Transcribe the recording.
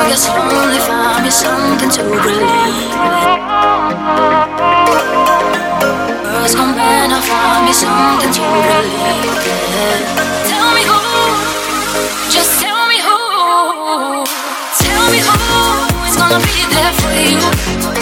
guess only find me something to believe in. Words come when I find me something to believe in. Tell me who, just tell me who. Tell me who is gonna be there for you.